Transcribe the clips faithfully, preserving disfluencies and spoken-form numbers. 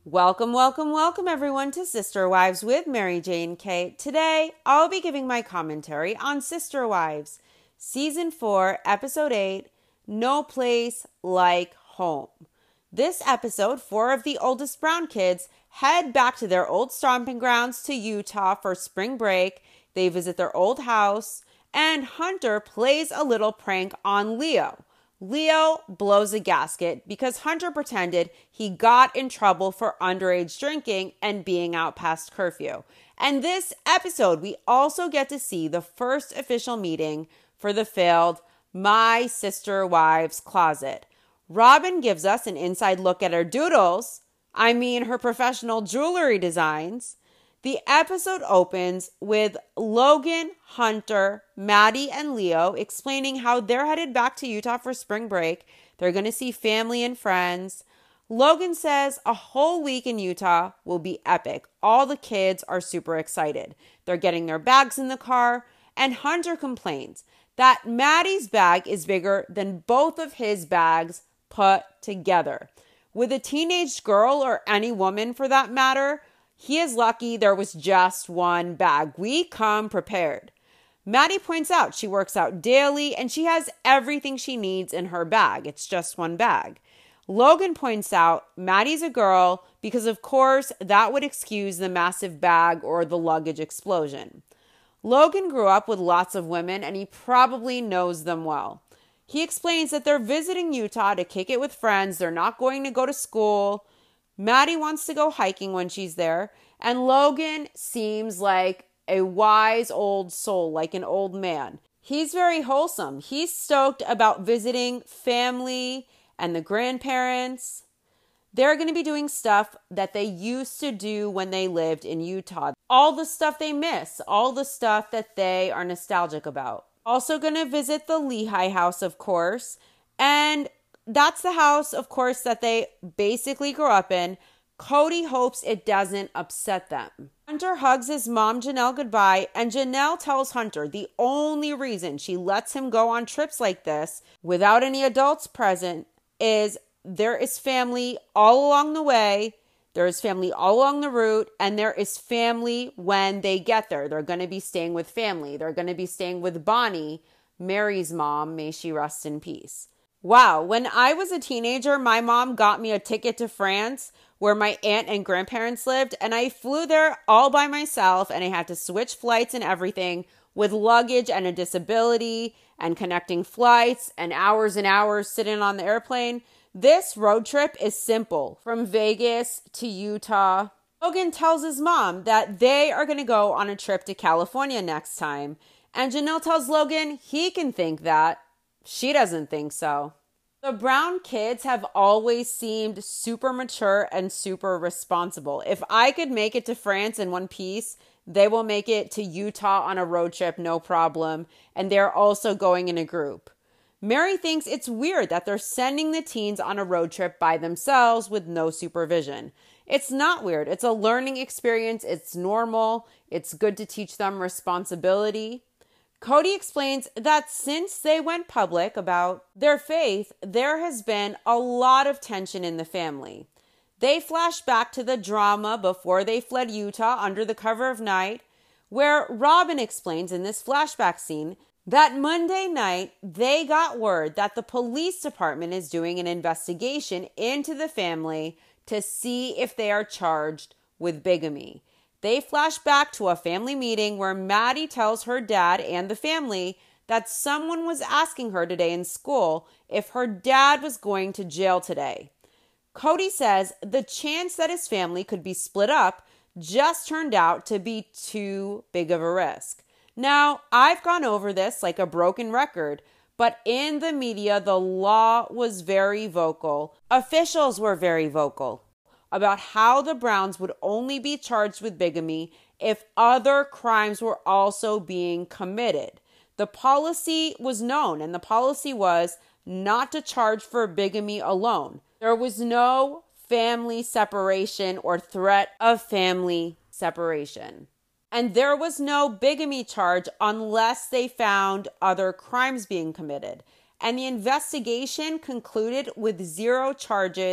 Welcome, welcome, welcome everyone to Sister Wives with Mary Jane K. Today, I'll be giving my commentary on Sister Wives, Season four, Episode eight, No Place Like Home. This episode, four of the oldest Brown kids head back to their old stomping grounds to Utah for spring break. They visit their old house, and Hunter plays a little prank on Leo. Leo blows a gasket because Hunter pretended he got in trouble for underage drinking and being out past curfew. And this episode, we also get to see the first official meeting for the failed My Sister Wives closet. Robin gives us an inside look at her doodles, I mean her professional jewelry designs. The episode opens with Logan, Hunter, Maddie, and Leo explaining how they're headed back to Utah for spring break. They're going to see family and friends. Logan says a whole week in Utah will be epic. All the kids are super excited. They're getting their bags in the car, and Hunter complains that Maddie's bag is bigger than both of his bags put together. With a teenage girl, or any woman for that matter, he is lucky there was just one bag. We come prepared. Maddie points out she works out daily and she has everything she needs in her bag. It's just one bag. Logan points out Maddie's a girl because, of course, that would excuse the massive bag or the luggage explosion. Logan grew up with lots of women and he probably knows them well. He explains that they're visiting Utah to kick it with friends. They're not going to go to school. Maddie wants to go hiking when she's there, and Logan seems like a wise old soul, like an old man. He's very wholesome. He's stoked about visiting family and the grandparents. They're going to be doing stuff that they used to do when they lived in Utah. All the stuff they miss, all the stuff that they are nostalgic about. Also going to visit the Lehigh house, of course, and that's the house, of course, that they basically grew up in. Cody hopes it doesn't upset them. Hunter hugs his mom, Janelle, goodbye, and Janelle tells Hunter the only reason she lets him go on trips like this without any adults present is there is family all along the way, there is family all along the route, and there is family when they get there. They're going to be staying with family. They're going to be staying with Bonnie, Mary's mom, may she rest in peace. Wow, when I was a teenager, my mom got me a ticket to France where my aunt and grandparents lived, and I flew there all by myself, and I had to switch flights and everything with luggage and a disability and connecting flights and hours and hours sitting on the airplane. This road trip is simple, from Vegas to Utah. Logan tells his mom that they are going to go on a trip to California next time, and Janelle tells Logan he can think that. She doesn't think so. The Brown kids have always seemed super mature and super responsible. If I could make it to France in one piece, they will make it to Utah on a road trip, no problem. And they're also going in a group. Mary thinks it's weird that they're sending the teens on a road trip by themselves with no supervision. It's not weird. It's a learning experience. It's normal. It's good to teach them responsibility. Cody explains that since they went public about their faith, there has been a lot of tension in the family. They flash back to the drama before they fled Utah under the cover of night, where Robin explains in this flashback scene that Monday night they got word that the police department is doing an investigation into the family to see if they are charged with bigamy. They flash back to a family meeting where Maddie tells her dad and the family that someone was asking her today in school if her dad was going to jail today. Cody says the chance that his family could be split up just turned out to be too big of a risk. Now, I've gone over this like a broken record, but in the media, the law was very vocal. Officials were very vocal about how the Browns would only be charged with bigamy if other crimes were also being committed. The policy was known, and the policy was not to charge for bigamy alone. There was no family separation or threat of family separation. And there was no bigamy charge unless they found other crimes being committed. And the investigation concluded with zero charges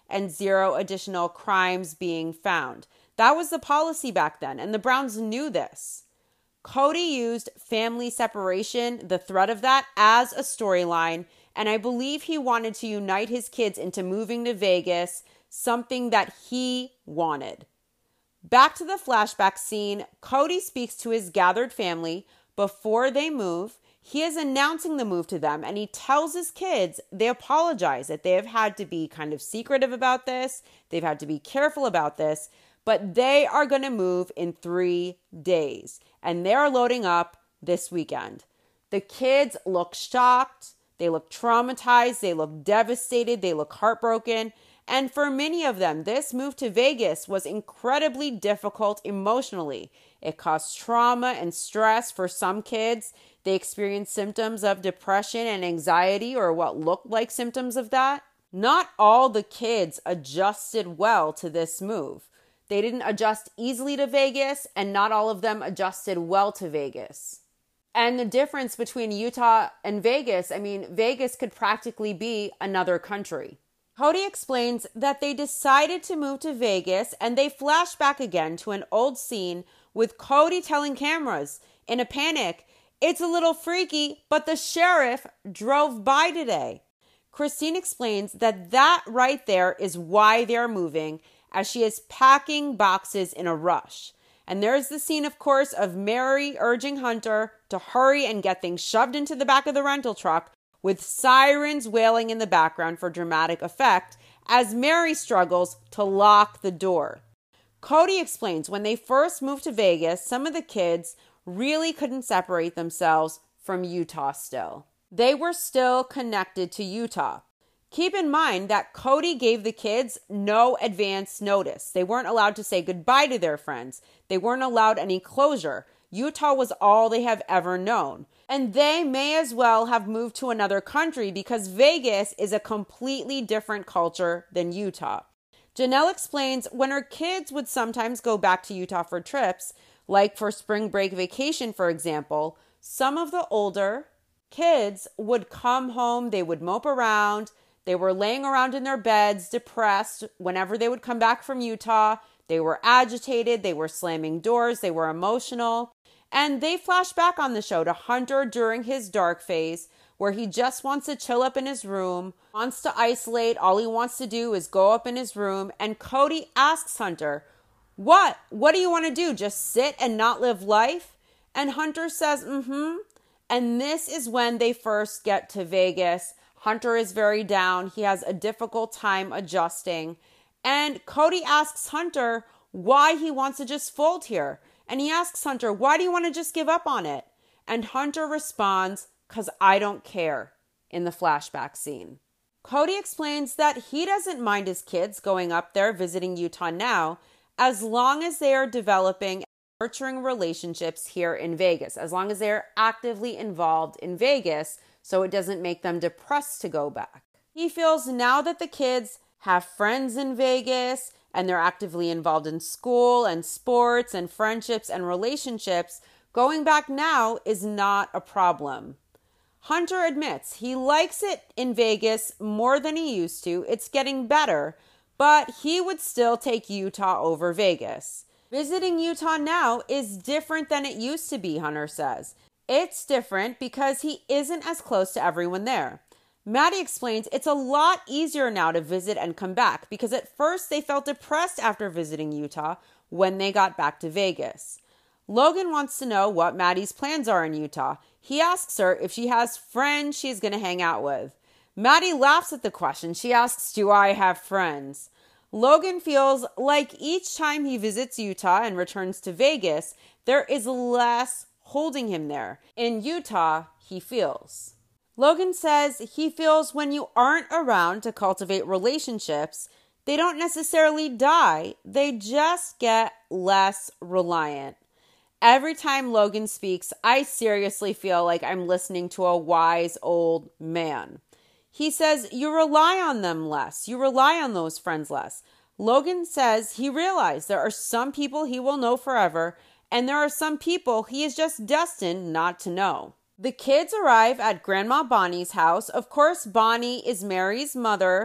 and zero additional crimes being found. That was the policy back then, and the Browns knew this. Cody used family separation, the threat of that, as a storyline, and I believe he wanted to unite his kids into moving to Vegas, something that he wanted. Back to the flashback scene, Cody speaks to his gathered family before they move. He is announcing the move to them, and he tells his kids they apologize, that they have had to be kind of secretive about this. They've had to be careful about this, but they are going to move in three days, and they're loading up this weekend. The kids look shocked. They look traumatized. They look devastated. They look heartbroken. And for many of them, this move to Vegas was incredibly difficult emotionally. It caused trauma and stress for some kids. They experienced symptoms of depression and anxiety, or what looked like symptoms of that. Not all the kids adjusted well to this move. They didn't adjust easily to Vegas, and not all of them adjusted well to Vegas. And the difference between Utah and Vegas, I mean, Vegas could practically be another country. Cody explains that they decided to move to Vegas, and they flash back again to an old scene with Cody telling cameras in a panic, "It's a little freaky, but the sheriff drove by today." Christine explains that that right there is why they're moving, as she is packing boxes in a rush. And there's the scene, of course, of Mary urging Hunter to hurry and get things shoved into the back of the rental truck, with sirens wailing in the background for dramatic effect as Mary struggles to lock the door. Cody explains when they first moved to Vegas, some of the kids really couldn't separate themselves from Utah still. They were still connected to Utah. Keep in mind that Cody gave the kids no advance notice. They weren't allowed to say goodbye to their friends. They weren't allowed any closure. Utah was all they have ever known. And they may as well have moved to another country because Vegas is a completely different culture than Utah. Janelle explains when her kids would sometimes go back to Utah for trips, like for spring break vacation, for example, some of the older kids would come home, they would mope around, they were laying around in their beds, depressed whenever they would come back from Utah. They were agitated, they were slamming doors, they were emotional. And they flash back on the show to Hunter during his dark phase, where he just wants to chill up in his room, wants to isolate. All he wants to do is go up in his room. And Cody asks Hunter, what? What do you want to do? Just sit and not live life? And Hunter says, mm-hmm. And this is when they first get to Vegas. Hunter is very down. He has a difficult time adjusting. And Cody asks Hunter why he wants to just fold here. And he asks Hunter, why do you want to just give up on it? And Hunter responds, because I don't care, in the flashback scene. Cody explains that he doesn't mind his kids going up there visiting Utah now, as long as they are developing and nurturing relationships here in Vegas, as long as they are actively involved in Vegas, so it doesn't make them depressed to go back. He feels now that the kids have friends in Vegas, and they're actively involved in school and sports and friendships and relationships, going back now is not a problem. Hunter admits he likes it in Vegas more than he used to. It's getting better, but he would still take Utah over Vegas. Visiting Utah now is different than it used to be, Hunter says. It's different because he isn't as close to everyone there. Maddie explains it's a lot easier now to visit and come back because at first they felt depressed after visiting Utah when they got back to Vegas. Logan wants to know what Maddie's plans are in Utah. He asks her if she has friends she's going to hang out with. Maddie laughs at the question. She asks, do I have friends? Logan feels like each time he visits Utah and returns to Vegas, there is less holding him there. In Utah, he feels. Logan says he feels when you aren't around to cultivate relationships, they don't necessarily die. They just get less reliant. Every time Logan speaks, I seriously feel like I'm listening to a wise old man. He says you rely on them less. You rely on those friends less. Logan says he realized there are some people he will know forever, and there are some people he is just destined not to know. The kids arrive at Grandma Bonnie's house. Of course, Bonnie is Mary's mother.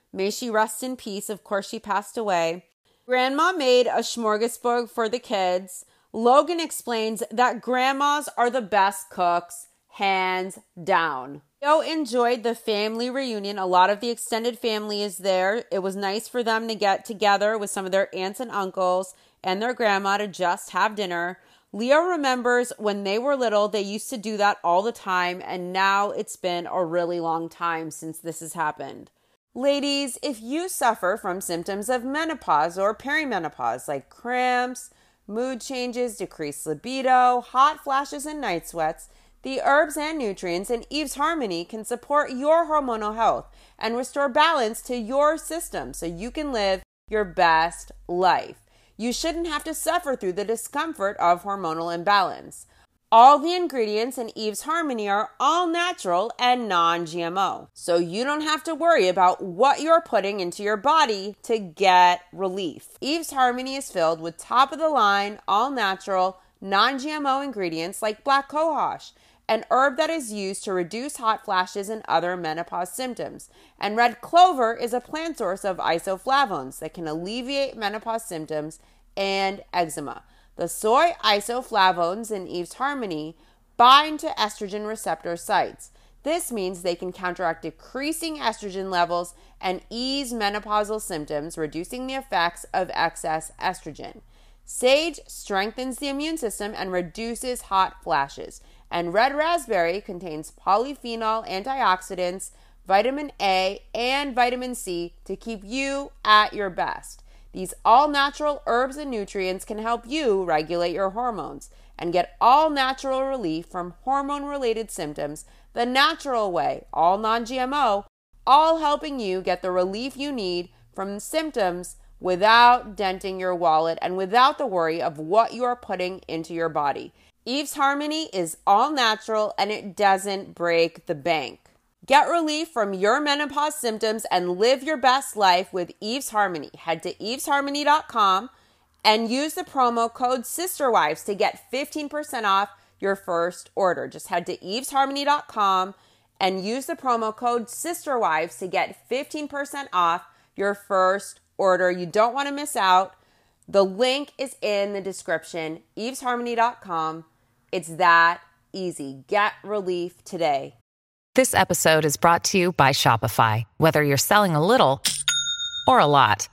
May she rest in peace. Of course, she passed away. Grandma made a smorgasbord for the kids. Logan explains that grandmas are the best cooks, hands down. Leo enjoyed the family reunion. A lot of the extended family is there. It was nice for them to get together with some of their aunts and uncles and their grandma to just have dinner. Leo remembers when they were little, they used to do that all the time, and now it's been a really long time since this has happened. Ladies, if you suffer from symptoms of menopause or perimenopause like cramps, mood changes, decreased libido, hot flashes, and night sweats, the herbs and nutrients in Eve's Harmony can support your hormonal health and restore balance to your system so you can live your best life. You shouldn't have to suffer through the discomfort of hormonal imbalance. All the ingredients in Eve's Harmony are all natural and non-G M O, so you don't have to worry about what you're putting into your body to get relief. Eve's Harmony is filled with top-of-the-line, all-natural, non-G M O ingredients like black cohosh, an herb that is used to reduce hot flashes and other menopause symptoms. And red clover is a plant source of isoflavones that can alleviate menopause symptoms and eczema. The soy isoflavones in Eve's Harmony bind to estrogen receptor sites. This means they can counteract decreasing estrogen levels and ease menopausal symptoms, reducing the effects of excess estrogen. Sage strengthens the immune system and reduces hot flashes. And red raspberry contains polyphenol antioxidants, vitamin A, and vitamin C to keep you at your best. These all-natural herbs and nutrients can help you regulate your hormones and get all-natural relief from hormone-related symptoms the natural way, all non-G M O, all helping you get the relief you need from symptoms without denting your wallet and without the worry of what you are putting into your body. Eve's Harmony is all natural and it doesn't break the bank. Get relief from your menopause symptoms and live your best life with Eve's Harmony. Head to eves harmony dot com and use the promo code SISTERWIVES to get fifteen percent off your first order. Just head to eves harmony dot com and use the promo code SISTERWIVES to get fifteen percent off your first order. You don't want to miss out. The link is in the description, eves harmony dot com. It's that easy. Get relief today. This episode is brought to you by Shopify. Whether you're selling a little or a lot,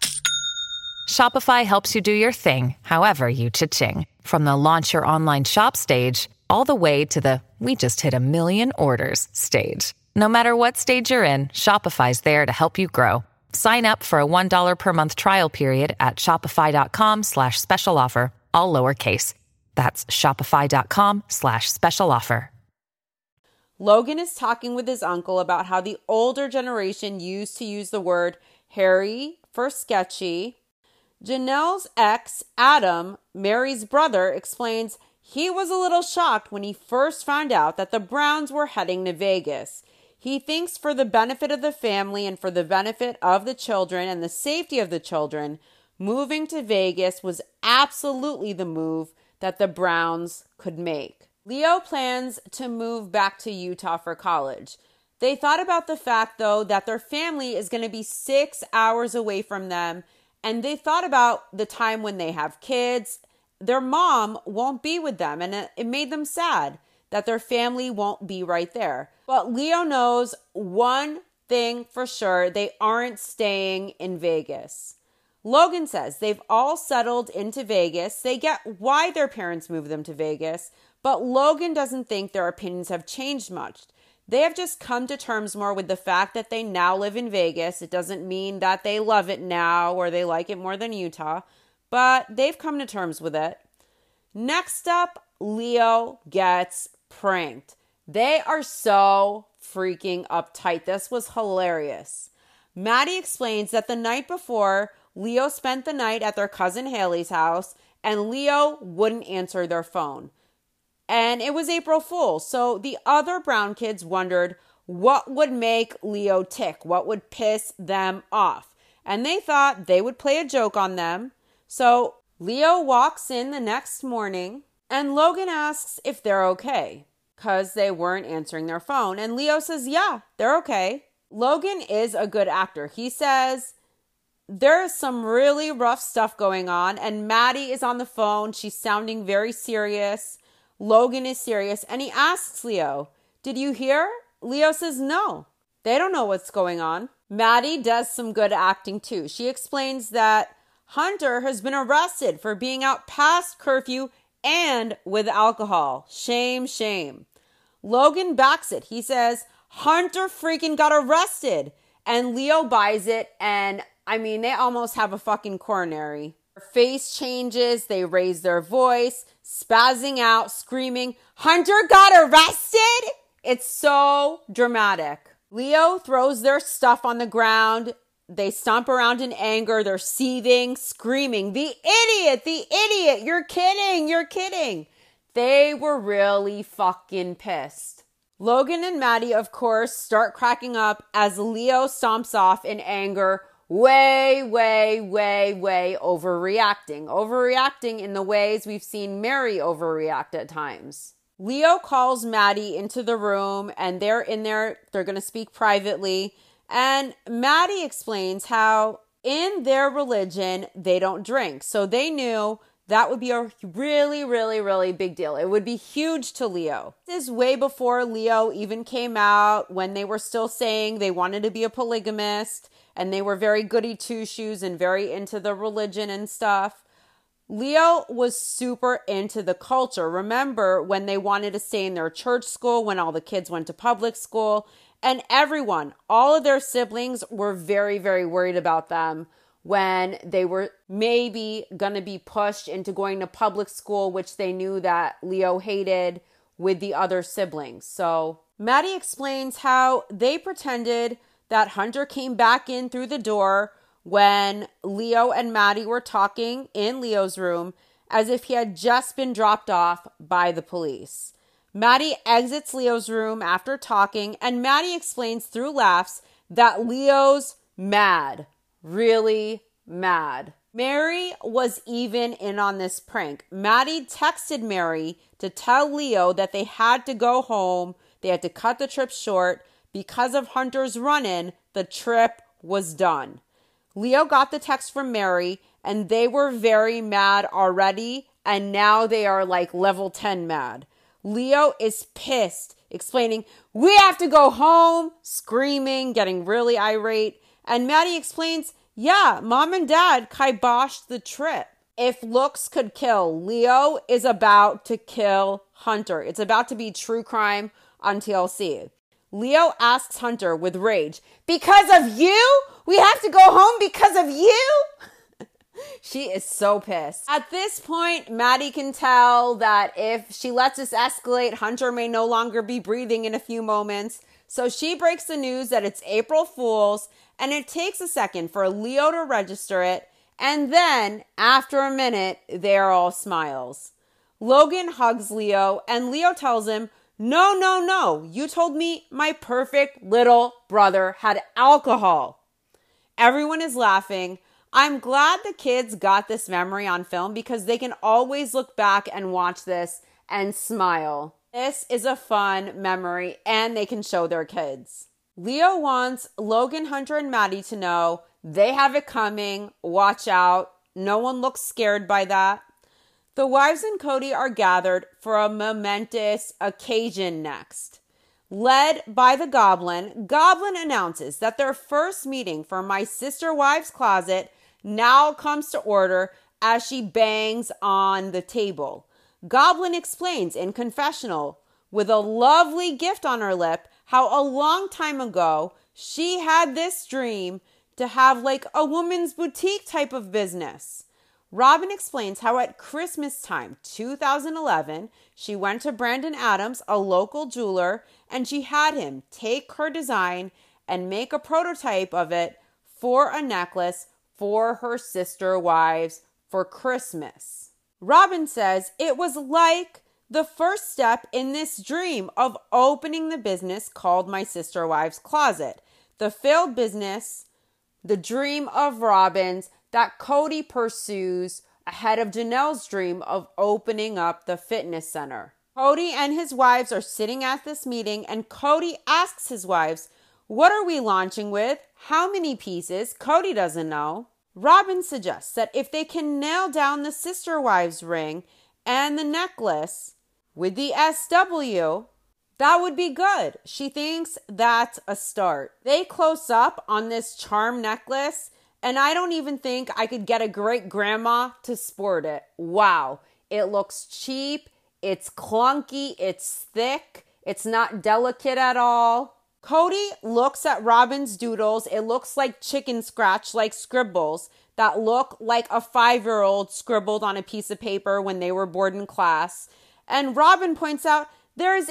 Shopify helps you do your thing, however you cha-ching. From the launch your online shop stage, all the way to the we just hit a million orders stage. No matter what stage you're in, Shopify's there to help you grow. Sign up for a one dollar per month trial period at shopify.com slash special offer, all lowercase. That's shopify.com slash special offer. Logan is talking with his uncle about how the older generation used to use the word hairy for sketchy. Janelle's ex, Adam, Mary's brother, explains he was a little shocked when he first found out that the Browns were heading to Vegas. He thinks for the benefit of the family and for the benefit of the children and the safety of the children, moving to Vegas was absolutely the move that the Browns could make. Leo plans to move back to Utah for college. They thought about the fact, though, that their family is going to be six hours away from them, and they thought about the time when they have kids. Their mom won't be with them, and it, it made them sad that their family won't be right there. But Leo knows one thing for sure, they aren't staying in Vegas. Logan says they've all settled into Vegas. They get why their parents moved them to Vegas, but Logan doesn't think their opinions have changed much. They have just come to terms more with the fact that they now live in Vegas. It doesn't mean that they love it now or they like it more than Utah, but they've come to terms with it. Next up, Leo gets pranked. They are so freaking uptight. This was hilarious. Maddie explains that the night before, Leo spent the night at their cousin Haley's house and Leo wouldn't answer their phone. And it was April Fool's. So the other Brown kids wondered what would make Leo tick, what would piss them off. And they thought they would play a joke on them. So Leo walks in the next morning and Logan asks if they're okay because they weren't answering their phone. And Leo says, yeah, they're okay. Logan is a good actor. He says there's some really rough stuff going on, and Maddie is on the phone. She's sounding very serious. Logan is serious, and he asks Leo, "Did you hear?" Leo says no. They don't know what's going on. Maddie does some good acting too. She explains that Hunter has been arrested for being out past curfew and with alcohol. Shame, shame. Logan backs it. He says, Hunter freaking got arrested. And Leo buys it. And I mean, they almost have a fucking coronary. Their face changes. They raise their voice, spazzing out, screaming, Hunter got arrested? It's so dramatic. Leo throws their stuff on the ground. They stomp around in anger. They're seething, screaming, the idiot, the idiot. You're kidding. You're kidding. They were really fucking pissed. Logan and Maddie, of course, start cracking up as Leo stomps off in anger, way, way, way, way overreacting. Overreacting in the ways we've seen Mary overreact at times. Leo calls Maddie into the room and they're in there. They're going to speak privately. And Maddie explains how in their religion, they don't drink. So they knew that would be a really, really, really big deal. It would be huge to Leo. This is way before Leo even came out, when they were still saying they wanted to be a polygamist and they were very goody two-shoes and very into the religion and stuff. Leo was super into the culture. Remember when they wanted to stay in their church school, when all the kids went to public school, and everyone, all of their siblings were very, very worried about them when they were maybe going to be pushed into going to public school, which they knew that Leo hated with the other siblings. So Maddie explains how they pretended that Hunter came back in through the door when Leo and Maddie were talking in Leo's room, as if he had just been dropped off by the police. Maddie exits Leo's room after talking, and Maddie explains through laughs that Leo's mad. Really mad. Mary was even in on this prank. Maddie texted Mary to tell Leo that they had to go home. They had to cut the trip short. Because of Hunter's run-in, the trip was done. Leo got the text from Mary, and they were very mad already, and now they are like level ten mad. Leo is pissed, explaining, we have to go home, screaming, getting really irate. And Maddie explains, yeah, mom and dad kiboshed the trip. If looks could kill, Leo is about to kill Hunter. It's about to be true crime on T L C. Leo asks Hunter with rage, because of you? We have to go home because of you? She is so pissed. At this point, Maddie can tell that if she lets this escalate, Hunter may no longer be breathing in a few moments. So she breaks the news that it's April Fool's, and it takes a second for Leo to register it. And then, after a minute, they're all smiles. Logan hugs Leo, and Leo tells him, no, no, no. You told me my perfect little brother had alcohol. Everyone is laughing. I'm glad the kids got this memory on film because they can always look back and watch this and smile. This is a fun memory and they can show their kids. Leo wants Logan, Hunter, and Maddie to know they have it coming. Watch out. No one looks scared by that. The wives and Cody are gathered for a momentous occasion next. Led by the Goblin, Goblin announces that their first meeting for My Sister Wives Closet now comes to order as she bangs on the table. Goblin explains in confessional, with a lovely gift on her lip, how a long time ago she had this dream to have like a woman's boutique type of business. Robin explains how at Christmas time, two thousand eleven, she went to Brandon Adams, a local jeweler, and she had him take her design and make a prototype of it for a necklace for her sister wives for Christmas. Robin says it was like the first step in this dream of opening the business called My Sister Wives Closet. The failed business, the dream of Robin's that Cody pursues ahead of Janelle's dream of opening up the fitness center. Cody and his wives are sitting at this meeting, and Cody asks his wives, What are we launching with? How many pieces? Cody doesn't know. Robin suggests that if they can nail down the Sister Wives ring and the necklace with the S W, that would be good. She thinks that's a start. They close up on this charm necklace, and I don't even think I could get a great grandma to sport it. Wow. It looks cheap. It's clunky. It's thick. It's not delicate at all. Cody looks at Robin's doodles. It looks like chicken scratch, like scribbles that look like a five-year-old scribbled on a piece of paper when they were bored in class. And Robin points out, there's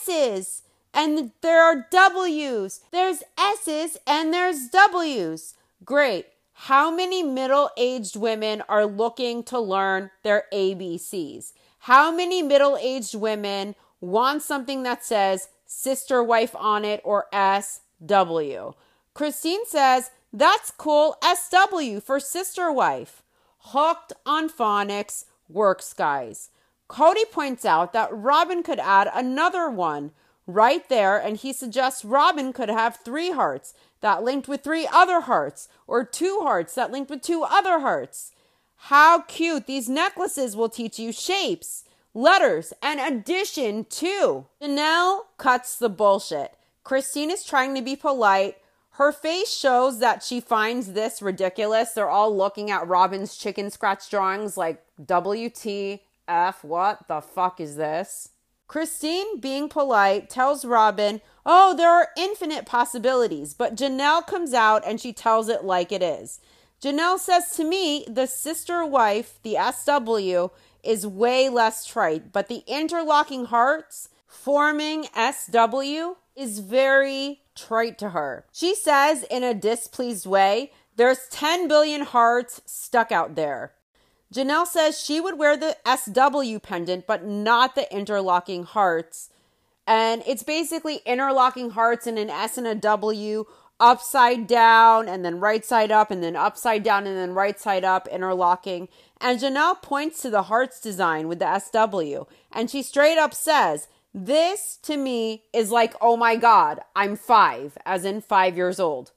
S's and there are W's. There's S's and there's W's. Great. How many middle-aged women are looking to learn their A B Cs? How many middle-aged women want something that says sister wife on it or S W? Christine says, that's cool, S W for sister wife. Hooked on phonics works, guys. Cody points out that Robin could add another one right there, and he suggests Robin could have three hearts that linked with three other hearts, or two hearts that linked with two other hearts. How cute. These necklaces will teach you shapes, letters, and addition too. Janelle cuts the bullshit. Christine is trying to be polite. Her face shows that she finds this ridiculous. They're all looking at Robin's chicken scratch drawings like, W T F, what the fuck is this? Christine, being polite, tells Robin, oh, there are infinite possibilities, but Janelle comes out and she tells it like it is. Janelle says, to me, the sister wife, the S W, is way less trite, but the interlocking hearts forming S W is very trite to her. She says in a displeased way, there's ten billion hearts stuck out there. Janelle says she would wear the S W pendant, but not the interlocking hearts. And it's basically interlocking hearts in an S and a W, upside down, and then right side up, and then upside down, and then right side up, interlocking. And Janelle points to the hearts design with the S W. And she straight up says, this to me is like, oh my God, I'm five, as in five years old.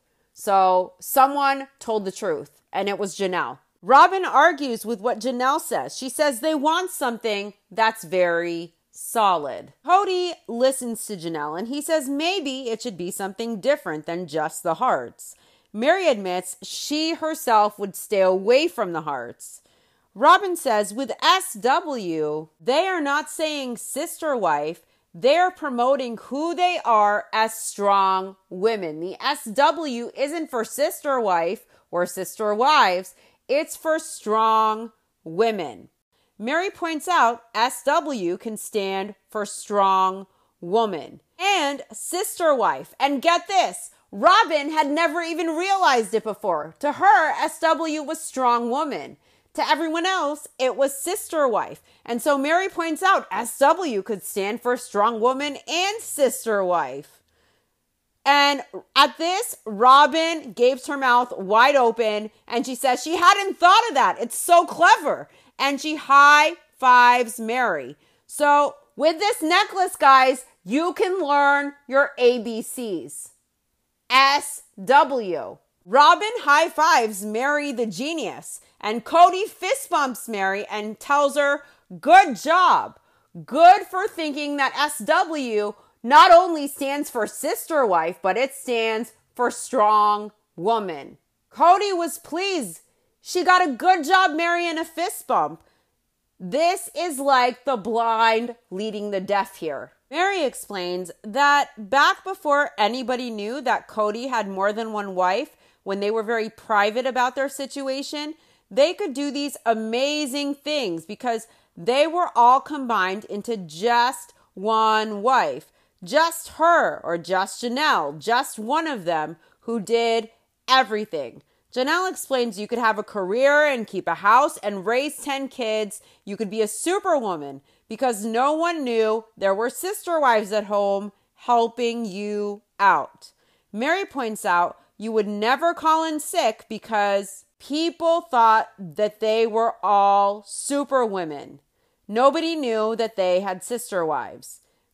So someone told the truth, and it was Janelle. Robin argues with what Janelle says. She says they want something that's very solid. Cody listens to Janelle and he says maybe it should be something different than just the hearts. Mary admits she herself would stay away from the hearts. Robin says with S W, they are not saying sister wife. They're promoting who they are as strong women. The S W isn't for sister wife or sister wives. It's for strong women. Mary points out S W can stand for strong woman and sister wife. And get this, Robin had never even realized it before. To her, S W was strong woman. To everyone else, it was sister wife. And so Mary points out S W could stand for strong woman and sister wife. And at this, Robin gapes her mouth wide open and she says she hadn't thought of that. It's so clever. And she high fives Mary. So with this necklace, guys, you can learn your A B Cs. S W. Robin high fives Mary the genius. And Cody fist bumps Mary and tells her, good job. Good for thinking that S W not only stands for sister wife, but it stands for strong woman. Cody was pleased. She got a good job, Mary, and a fist bump. This is like the blind leading the deaf here. Mary explains that back before anybody knew that Cody had more than one wife, when they were very private about their situation, they could do these amazing things because they were all combined into just one wife. Just her or just Janelle, just one of them who did everything. Janelle explains you could have a career and keep a house and raise ten kids. You could be a superwoman because no one knew there were sister wives at home helping you out. Mary points out you would never call in sick because people thought that they were all superwomen. Nobody knew that they had sister wives.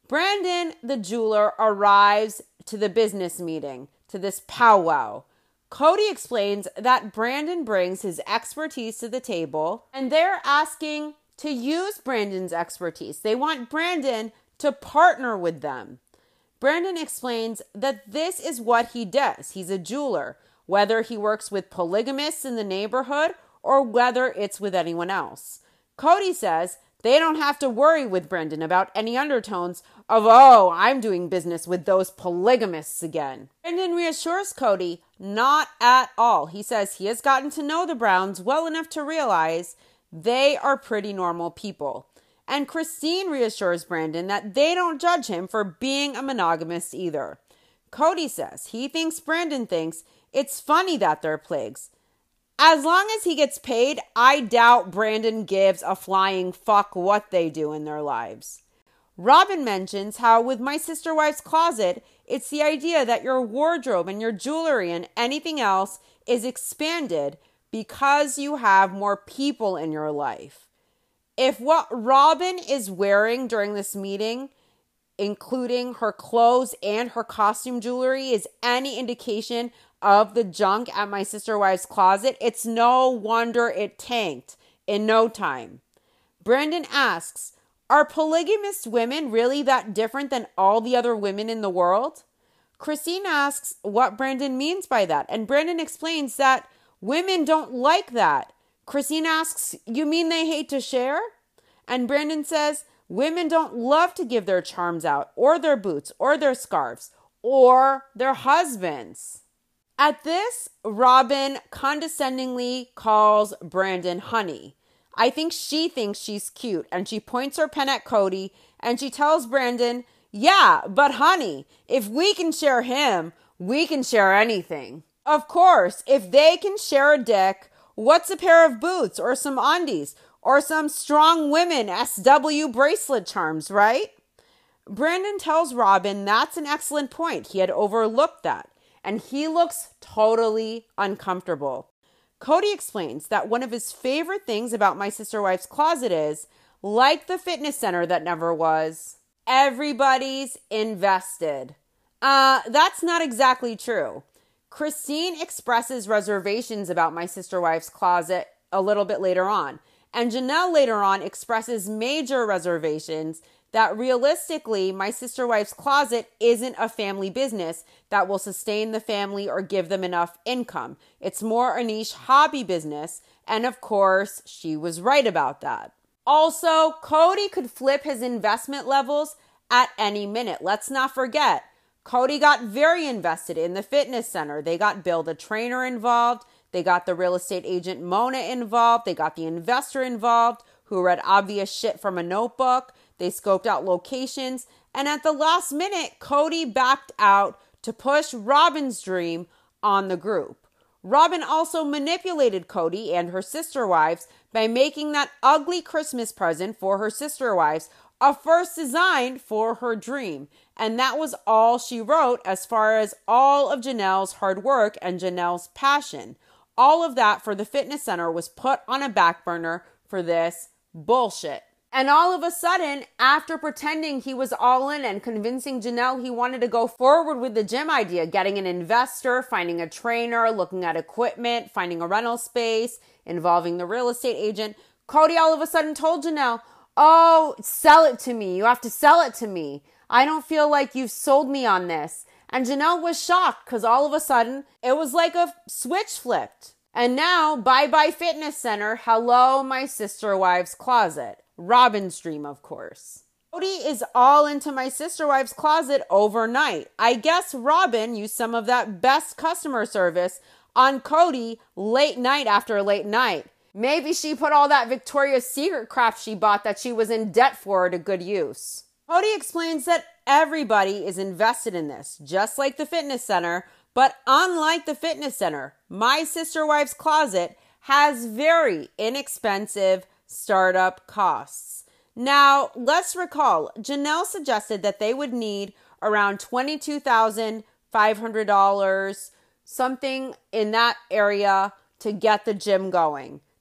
Brandon, the jeweler, arrives to the business meeting, to this powwow. Cody explains that Brandon brings his expertise to the table, and they're asking to use Brandon's expertise. They want Brandon to partner with them. Brandon explains that this is what he does. He's a jeweler, whether he works with polygamists in the neighborhood or whether it's with anyone else. Cody says they don't have to worry with Brandon about any undertones of, oh, I'm doing business with those polygamists again. Brandon reassures Cody, not at all. He says he has gotten to know the Browns well enough to realize they are pretty normal people. And Christine reassures Brandon that they don't judge him for being a monogamist either. Cody says he thinks Brandon thinks it's funny that they're plagues. As long as he gets paid, I doubt Brandon gives a flying fuck what they do in their lives. Robin mentions how with My Sister Wife's Closet, it's the idea that your wardrobe and your jewelry and anything else is expanded because you have more people in your life. If what Robin is wearing during this meeting, including her clothes and her costume jewelry, is any indication of the junk at My Sister Wife's Closet, it's no wonder it tanked in no time. Brandon asks, are polygamist women really that different than all the other women in the world? Christine asks what Brandon means by that, and Brandon explains that women don't like that. Christine asks, you mean they hate to share? And Brandon says, women don't love to give their charms out, or their boots, or their scarves, or their husbands. At this, Robin condescendingly calls Brandon honey. I think she thinks she's cute, and she points her pen at Cody, and she tells Brandon, yeah, but honey, if we can share him, we can share anything. Of course, if they can share a dick, what's a pair of boots or some undies or some strong women S W bracelet charms, right? Brandon tells Robin that's an excellent point. He had overlooked that, and he looks totally uncomfortable. Cody explains that one of his favorite things about My Sister Wife's Closet is, like the fitness center that never was, everybody's invested. Uh, that's not exactly true. Christine expresses reservations about My Sister Wife's Closet a little bit later on. And Janelle later on expresses major reservations that realistically My Sister Wife's Closet isn't a family business that will sustain the family or give them enough income. It's more a niche hobby business. And of course, she was right about that. Also, Cody could flip his investment levels at any minute. Let's not forget, Cody got very invested in the fitness center. They got Bill the trainer involved. They got the real estate agent Mona involved. They got the investor involved who read obvious shit from a notebook. They scoped out locations. And at the last minute, Cody backed out to push Robin's dream on the group. Robin also manipulated Cody and her sister wives by making that ugly Christmas present for her sister wives a first design for her dream. And that was all she wrote as far as all of Janelle's hard work and Janelle's passion. All of that for the fitness center was put on a back burner for this bullshit. And all of a sudden, after pretending he was all in and convincing Janelle he wanted to go forward with the gym idea, getting an investor, finding a trainer, looking at equipment, finding a rental space, involving the real estate agent, Cody all of a sudden told Janelle, oh, sell it to me. You have to sell it to me. I don't feel like you've sold me on this. And Janelle was shocked because all of a sudden it was like a switch flipped. And now, bye-bye fitness center, hello My Sister Wife's Closet. Robin's dream, of course. Cody is all into My Sister Wife's Closet overnight. I guess Robin used some of that best customer service on Cody late night after late night. Maybe she put all that Victoria's Secret crap she bought that she was in debt for to good use. Cody explains that everybody is invested in this, just like the fitness center, but unlike the fitness center, My Sister Wife's Closet has very inexpensive startup costs. Now, let's recall, Janelle suggested that they would need around twenty-two thousand five hundred dollars, something in that area, to get the gym going,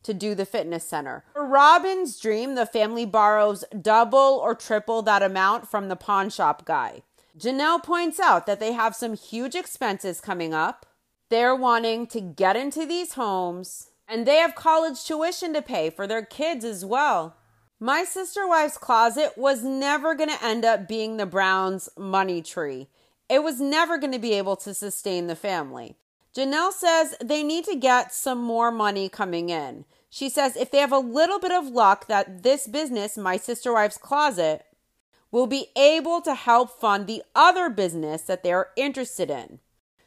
to do the fitness center. For Robin's dream, the family borrows double or triple that amount from the pawn shop guy. Janelle points out that they have some huge expenses coming up. They're wanting to get into these homes, and they have college tuition to pay for their kids as well. My Sister Wife's Closet was never going to end up being the Browns' money tree. It was never going to be able to sustain the family. Janelle says they need to get some more money coming in. She says if they have a little bit of luck that this business, My Sister Wife's Closet, will be able to help fund the other business that they're interested in.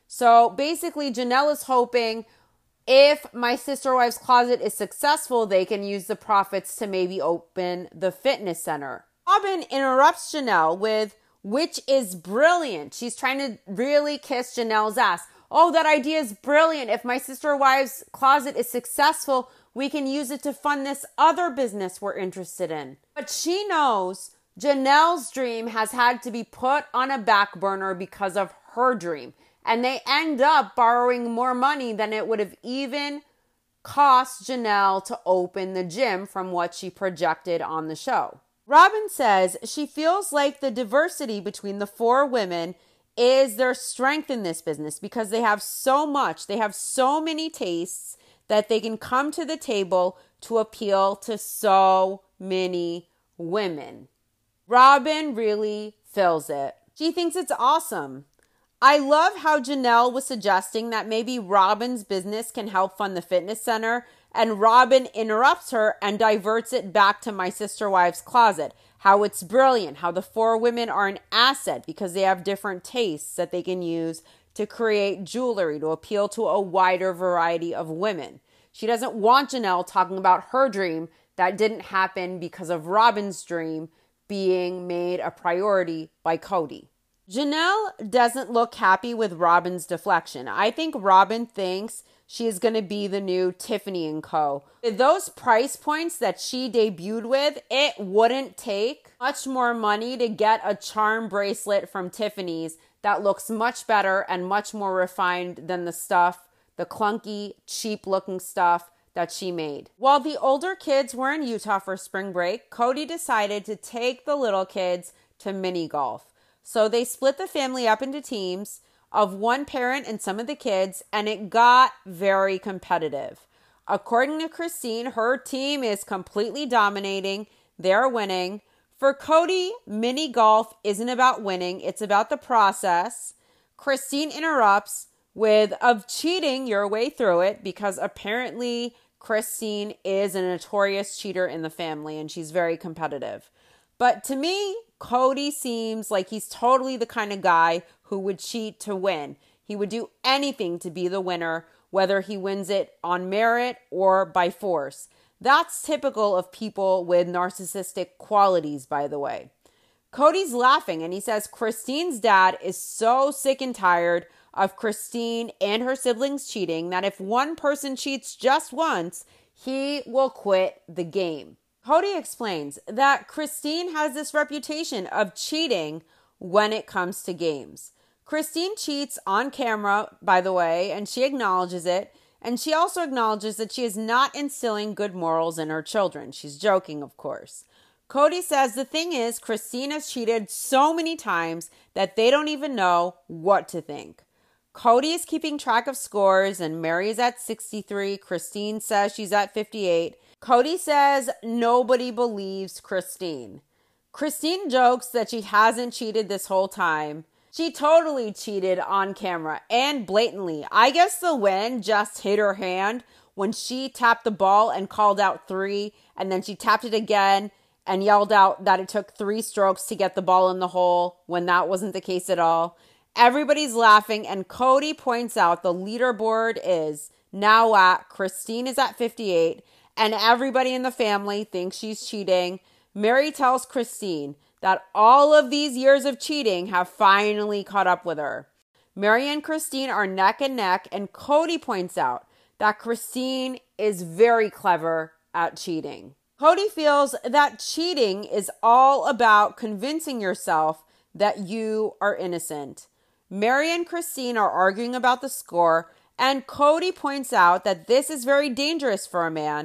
So basically, Janelle is hoping if My Sister Wife's Closet is successful, they can use the profits to maybe open the fitness center. Robin interrupts Janelle with, which is brilliant. She's trying to really kiss Janelle's ass. Oh, that idea is brilliant. If My Sister Wife's Closet is successful, we can use it to fund this other business we're interested in. But she knows Janelle's dream has had to be put on a back burner because of her dream. And they end up borrowing more money than it would have even cost Janelle to open the gym from what she projected on the show. Robin says she feels like the diversity between the four women is their strength in this business because they have so much, they have so many tastes that they can come to the table to appeal to so many women. Robin really feels it. She thinks it's awesome. I love how Janelle was suggesting that maybe Robin's business can help fund the fitness center, and Robin interrupts her and diverts it back to My Sister Wife's Closet. How it's brilliant, how the four women are an asset because they have different tastes that they can use to create jewelry to appeal to a wider variety of women. She doesn't want Janelle talking about her dream that didn't happen because of Robin's dream being made a priority by Cody. Janelle doesn't look happy with Robin's deflection. I think Robin thinks she is going to be the new Tiffany and Co. With those price points that she debuted with, it wouldn't take much more money to get a charm bracelet from Tiffany's that looks much better and much more refined than the stuff, the clunky, cheap-looking stuff that she made. While the older kids were in Utah for spring break, Cody decided to take the little kids to mini golf. So they split the family up into teams of one parent and some of the kids, and it got very competitive. According to Christine, her team is completely dominating. They're winning. For Cody, mini golf isn't about winning. It's about the process. Christine interrupts with, of cheating your way through it, because apparently Christine is a notorious cheater in the family, and she's very competitive. But to me, Cody seems like he's totally the kind of guy who would cheat to win. He would do anything to be the winner, whether he wins it on merit or by force. That's typical of people with narcissistic qualities, by the way. Cody's laughing and he says Christine's dad is so sick and tired of Christine and her siblings cheating that if one person cheats just once, he will quit the game. Cody explains that Christine has this reputation of cheating when it comes to games. Christine cheats on camera, by the way, and she acknowledges it. And she also acknowledges that she is not instilling good morals in her children. She's joking, of course. Cody says the thing is, Christine has cheated so many times that they don't even know what to think. Cody is keeping track of scores and Mary is at sixty-three. Christine says she's at fifty-eight. Cody says nobody believes Christine. Christine jokes that she hasn't cheated this whole time. She totally cheated on camera and blatantly. I guess the wind just hit her hand when she tapped the ball and called out three, and then she tapped it again and yelled out that it took three strokes to get the ball in the hole when that wasn't the case at all. Everybody's laughing, and Cody points out the leaderboard is now at Christine is at fifty-eight, and everybody in the family thinks she's cheating. Mary tells Christine that all of these years of cheating have finally caught up with her. Mary and Christine are neck and neck, and Cody points out that Christine is very clever at cheating. Cody feels that cheating is all about convincing yourself that you are innocent. Mary and Christine are arguing about the score, and Cody points out that this is very dangerous for a man.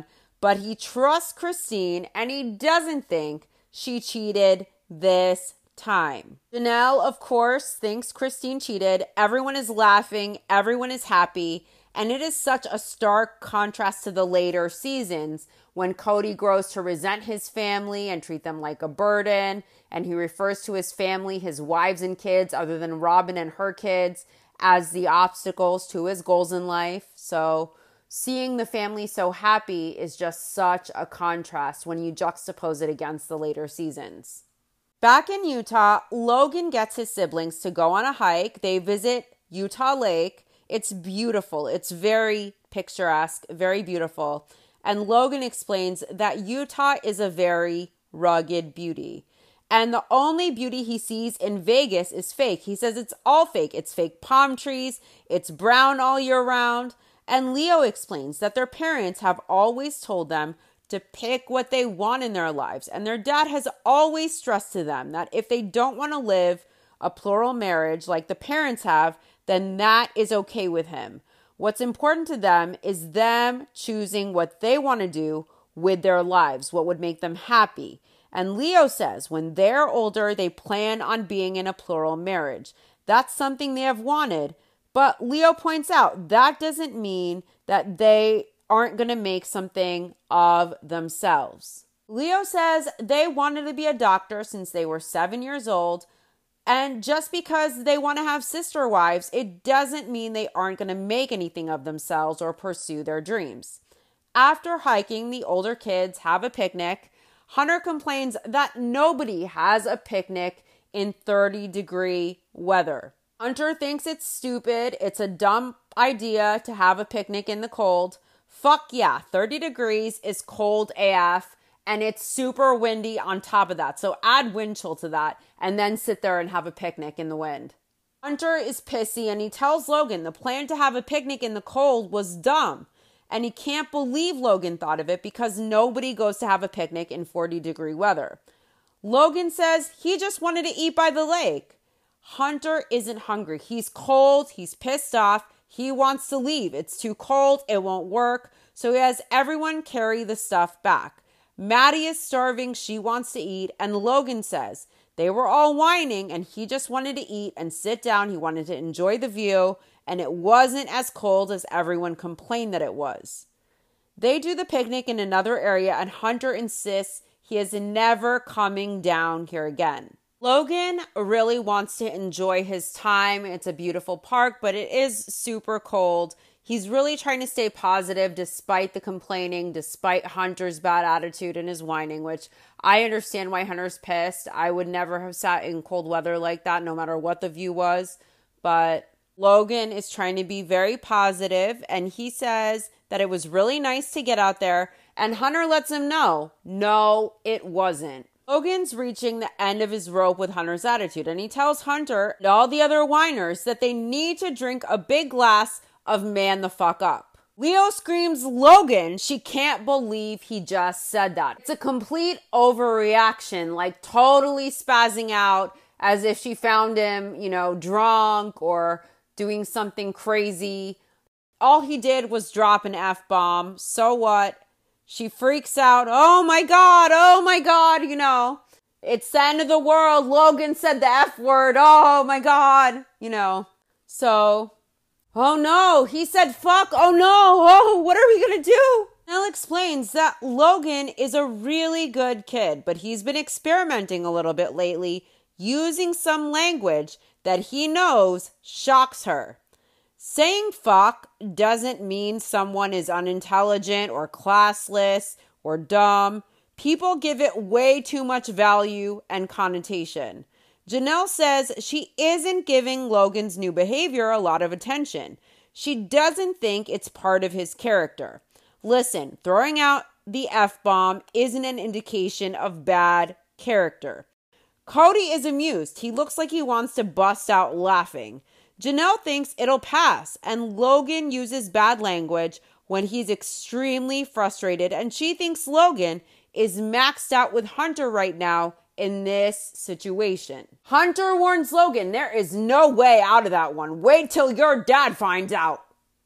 but he trusts Christine and he doesn't think she cheated this time. Janelle, of course, thinks Christine cheated. Everyone is laughing. Everyone is happy. And it is such a stark contrast to the later seasons when Cody grows to resent his family and treat them like a burden. And he refers to his family, his wives and kids, other than Robin and her kids, as the obstacles to his goals in life. So seeing the family so happy is just such a contrast when you juxtapose it against the later seasons. Back in Utah, Logan gets his siblings to go on a hike. They visit Utah Lake. It's beautiful. It's very picturesque, very beautiful. And Logan explains that Utah is a very rugged beauty. And the only beauty he sees in Vegas is fake. He says it's all fake. It's fake palm trees. It's brown all year round. And Leo explains that their parents have always told them to pick what they want in their lives. And their dad has always stressed to them that if they don't want to live a plural marriage like the parents have, then that is okay with him. What's important to them is them choosing what they want to do with their lives, what would make them happy. And Leo says when they're older, they plan on being in a plural marriage. That's something they have wanted. But Leo points out that doesn't mean that they aren't going to make something of themselves. Leo says they wanted to be a doctor since they were seven years old. And just because they want to have sister wives, it doesn't mean they aren't going to make anything of themselves or pursue their dreams. After hiking, the older kids have a picnic. Hunter complains that nobody has a picnic in thirty degree weather. Hunter thinks it's stupid. It's a dumb idea to have a picnic in the cold. Fuck yeah, thirty degrees is cold A F. And it's super windy on top of that. So add wind chill to that and then sit there and have a picnic in the wind. Hunter is pissy and he tells Logan the plan to have a picnic in the cold was dumb. And he can't believe Logan thought of it because nobody goes to have a picnic in forty degree weather. Logan says he just wanted to eat by the lake. Hunter isn't hungry. He's cold. He's pissed off. He wants to leave. It's too cold. It won't work. So he has everyone carry the stuff back. Maddie is starving. She wants to eat. And Logan says they were all whining and he just wanted to eat and sit down. He wanted to enjoy the view. And it wasn't as cold as everyone complained that it was. They do the picnic in another area and Hunter insists he is never coming down here again. Logan really wants to enjoy his time. It's a beautiful park, but it is super cold. He's really trying to stay positive despite the complaining, despite Hunter's bad attitude and his whining, which I understand why Hunter's pissed. I would never have sat in cold weather like that, no matter what the view was. But Logan is trying to be very positive, and he says that it was really nice to get out there, and Hunter lets him know, no, it wasn't. Logan's reaching the end of his rope with Hunter's attitude, and he tells Hunter and all the other whiners that they need to drink a big glass of man the fuck up. Leo screams, Logan, she can't believe he just said that. It's a complete overreaction, like totally spazzing out as if she found him, you know, drunk or doing something crazy. All he did was drop an F-bomb. So what? She freaks out. Oh my God. Oh my God. You know, it's the end of the world. Logan said the F word. Oh my God. You know, so, oh no, he said fuck. Oh no. Oh, what are we going to do? Nell explains that Logan is a really good kid, but he's been experimenting a little bit lately, using some language that he knows shocks her. Saying fuck doesn't mean someone is unintelligent or classless or dumb. People give it way too much value and connotation. Janelle says she isn't giving Logan's new behavior a lot of attention. She doesn't think it's part of his character. Listen, throwing out the F-bomb isn't an indication of bad character. Cody is amused. He looks like he wants to bust out laughing. Janelle thinks it'll pass, and Logan uses bad language when he's extremely frustrated, and she thinks Logan is maxed out with Hunter right now in this situation. Hunter warns Logan there is no way out of that one. Wait till your dad finds out.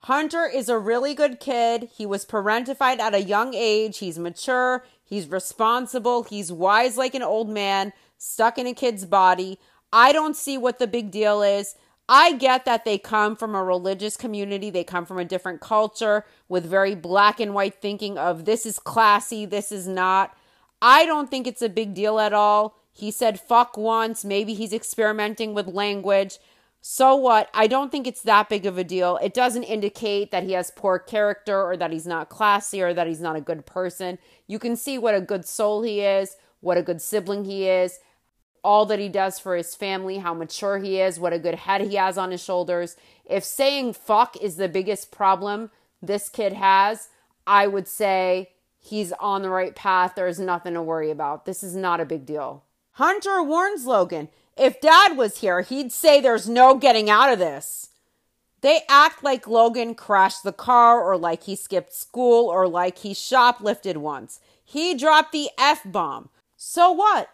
Hunter is a really good kid. He was parentified at a young age. He's mature. He's responsible. He's wise like an old man stuck in a kid's body. I don't see what the big deal is. I get that they come from a religious community. They come from a different culture with very black and white thinking of this is classy, this is not. I don't think it's a big deal at all. He said fuck once. Maybe he's experimenting with language. So what? I don't think it's that big of a deal. It doesn't indicate that he has poor character or that he's not classy or that he's not a good person. You can see what a good soul he is, what a good sibling he is, all that he does for his family, how mature he is, what a good head he has on his shoulders. If saying fuck is the biggest problem this kid has, I would say he's on the right path. There's nothing to worry about. This is not a big deal. Hunter warns Logan, if Dad was here, he'd say there's no getting out of this. They act like Logan crashed the car or like he skipped school or like he shoplifted once. He dropped the F-bomb. So what?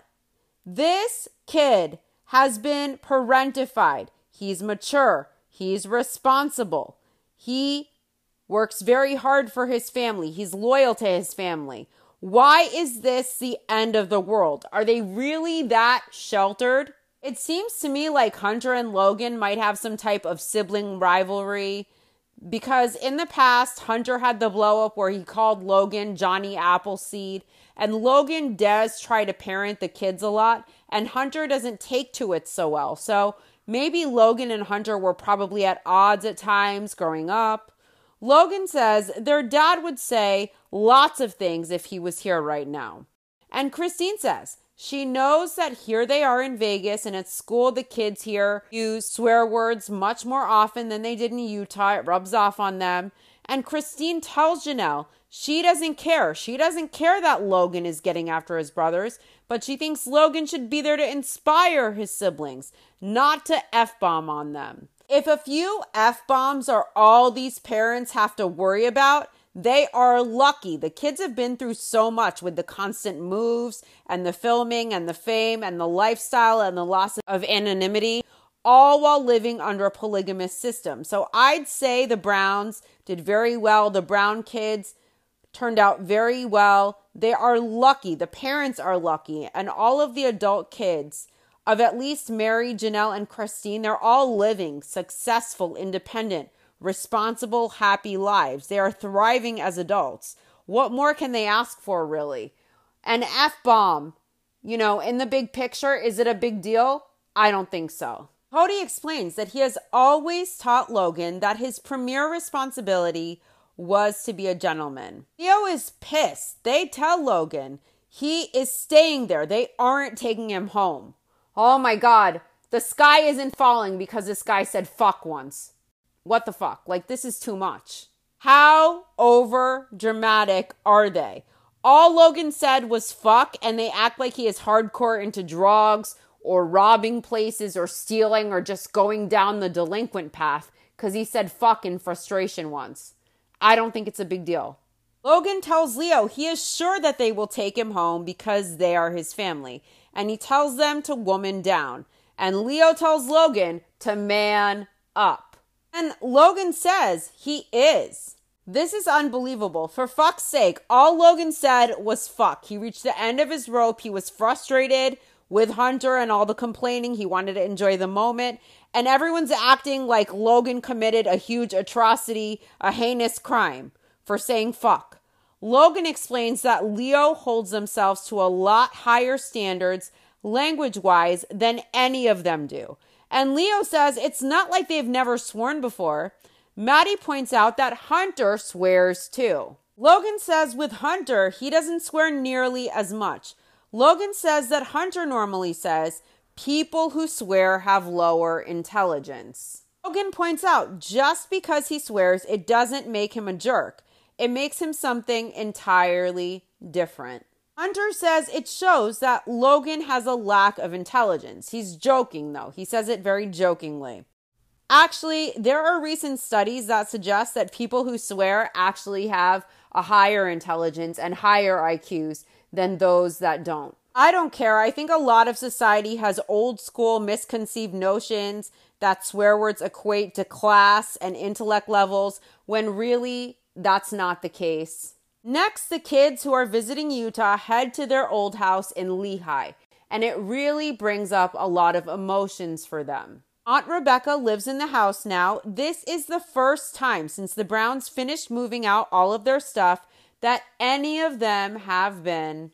This kid has been parentified. He's mature. He's responsible. He works very hard for his family. He's loyal to his family. Why is this the end of the world? Are they really that sheltered? It seems to me like Hunter and Logan might have some type of sibling rivalry because in the past, Hunter had the blow up where he called Logan Johnny Appleseed, and Logan does try to parent the kids a lot, and Hunter doesn't take to it so well. So maybe Logan and Hunter were probably at odds at times growing up. Logan says their dad would say lots of things if he was here right now. And Christine says she knows that here they are in Vegas and at school the kids here use swear words much more often than they did in Utah. It rubs off on them. And Christine tells Janelle she doesn't care. She doesn't care that Logan is getting after his brothers, but she thinks Logan should be there to inspire his siblings, not to F-bomb on them. If a few F-bombs are all these parents have to worry about, they are lucky. The kids have been through so much with the constant moves and the filming and the fame and the lifestyle and the loss of anonymity, all while living under a polygamous system. So I'd say the Browns did very well. The Brown kids turned out very well. They are lucky. The parents are lucky. And all of the adult kids of at least Mary, Janelle, and Christine, they're all living successful, independent, responsible, happy lives. They are thriving as adults. What more can they ask for, really? An F-bomb, you know, in the big picture, is it a big deal? I don't think so. Cody explains that he has always taught Logan that his premier responsibility was to be a gentleman. Leo is pissed. They tell Logan he is staying there. They aren't taking him home. Oh my God, the sky isn't falling because this guy said fuck once. What the fuck? Like, this is too much. How over dramatic are they? All Logan said was fuck, and they act like he is hardcore into drugs or robbing places or stealing or just going down the delinquent path because he said fuck in frustration once. I don't think it's a big deal. Logan tells Leo he is sure that they will take him home because they are his family, and he tells them to woman down. And Leo tells Logan to man up. And Logan says he is. This is unbelievable. For fuck's sake, all Logan said was fuck. He reached the end of his rope. He was frustrated with Hunter and all the complaining. He wanted to enjoy the moment. And everyone's acting like Logan committed a huge atrocity, a heinous crime for saying fuck. Logan explains that Leo holds themselves to a lot higher standards language-wise than any of them do. And Leo says it's not like they've never sworn before. Maddie points out that Hunter swears too. Logan says with Hunter, he doesn't swear nearly as much. Logan says that Hunter normally says people who swear have lower intelligence. Logan points out just because he swears, it doesn't make him a jerk. It makes him something entirely different. Hunter says it shows that Logan has a lack of intelligence. He's joking, though. He says it very jokingly. Actually, there are recent studies that suggest that people who swear actually have a higher intelligence and higher I Qs than those that don't. I don't care. I think a lot of society has old school misconceived notions that swear words equate to class and intellect levels when really that's not the case. Next, the kids who are visiting Utah head to their old house in Lehi, and it really brings up a lot of emotions for them. Aunt Rebecca lives in the house now. This is the first time since the Browns finished moving out all of their stuff that any of them have been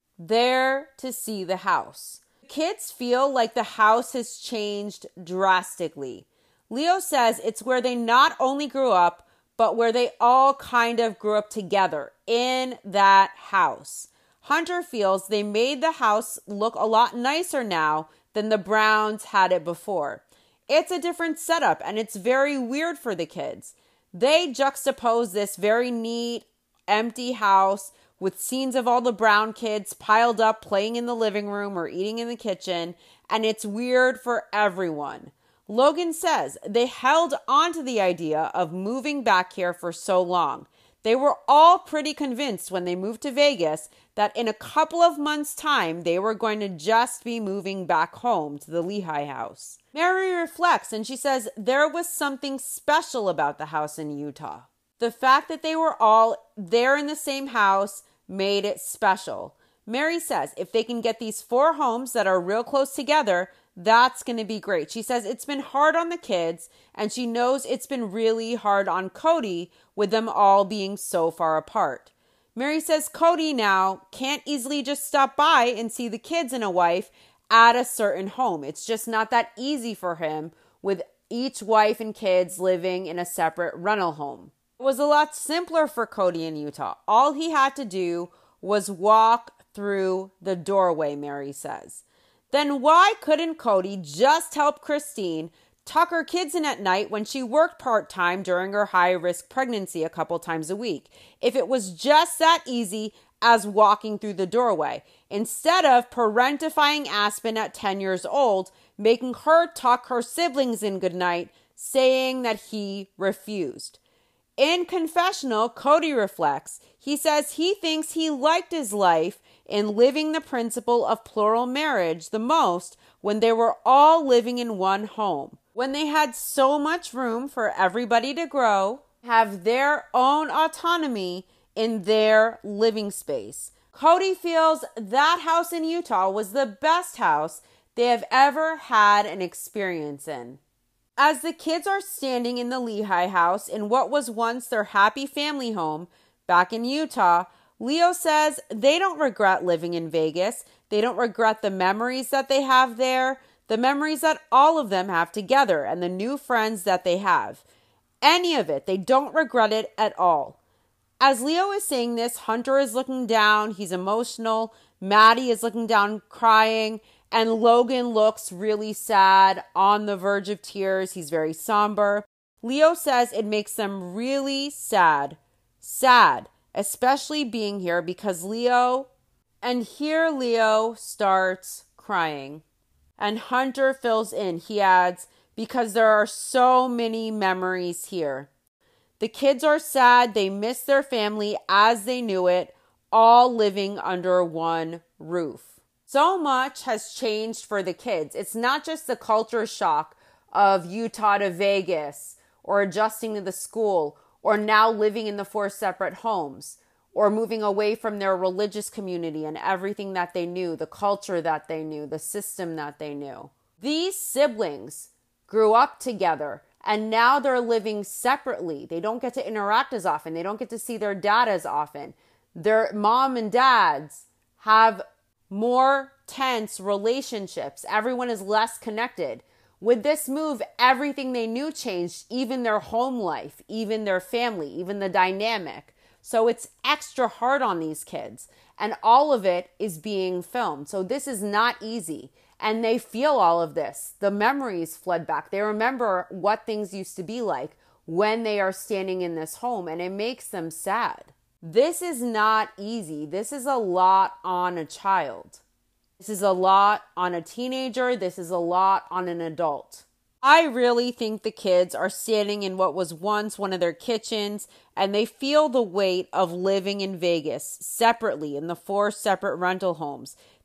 there to see the house. Kids feel like the house has changed drastically. Leo says it's where they not only grew up, but where they all kind of grew up together in that house. Hunter feels they made the house look a lot nicer now than the Browns had it before. It's a different setup and it's very weird for the kids. They juxtapose this very neat, empty house with scenes of all the Brown kids piled up playing in the living room or eating in the kitchen, and it's weird for everyone. Logan says they held on to the idea of moving back here for so long. They were all pretty convinced when they moved to Vegas that in a couple of months' time, they were going to just be moving back home to the Lehi house. Mary reflects and she says there was something special about the house in Utah. The fact that they were all there in the same house made it special. Mary says if they can get these four homes that are real close together, that's going to be great. She says it's been hard on the kids, and she knows it's been really hard on Cody with them all being so far apart. Mary says Cody now can't easily just stop by and see the kids and a wife at a certain home. It's just not that easy for him with each wife and kids living in a separate rental home. It was a lot simpler for Cody in Utah. All he had to do was walk through the doorway, Mary says. Then why couldn't Cody just help Christine tuck her kids in at night when she worked part-time during her high-risk pregnancy a couple times a week? If it was just that easy as walking through the doorway, instead of parentifying Aspen at ten years old, making her tuck her siblings in goodnight, saying that he refused. In confessional, Cody reflects. He says he thinks he liked his life in living the principle of plural marriage the most when they were all living in one home, when they had so much room for everybody to grow, have their own autonomy in their living space. Cody feels that house in Utah was the best house they have ever had an experience in. As the kids are standing in the Lehi house in what was once their happy family home back in Utah, Leo says they don't regret living in Vegas. They don't regret the memories that they have there, the memories that all of them have together, and the new friends that they have. Any of it. They don't regret it at all. As Leo is saying this, Hunter is looking down. He's emotional. Maddie is looking down, crying. And Logan looks really sad, on the verge of tears. He's very somber. Leo says it makes them really sad. Sad. Especially being here because Leo, and here Leo starts crying. And Hunter fills in. He adds, because there are so many memories here. The kids are sad. They miss their family as they knew it, all living under one roof. So much has changed for the kids. It's not just the culture shock of Utah to Vegas or adjusting to the school or now living in the four separate homes or moving away from their religious community and everything that they knew, the culture that they knew, the system that they knew. These siblings grew up together and now they're living separately. They don't get to interact as often. They don't get to see their dad as often. Their mom and dads have more tense relationships. Everyone is less connected. With this move, everything they knew changed, even their home life, even their family, even the dynamic. So it's extra hard on these kids. And all of it is being filmed. So this is not easy. And they feel all of this. The memories flood back. They remember what things used to be like when they are standing in this home. And it makes them sad. This is not easy. This is a lot on a child. This is a lot on a teenager. This is a lot on an adult. I really think the kids are standing in what was once one of their kitchens and they feel the weight of living in Vegas separately in the four separate rental homes.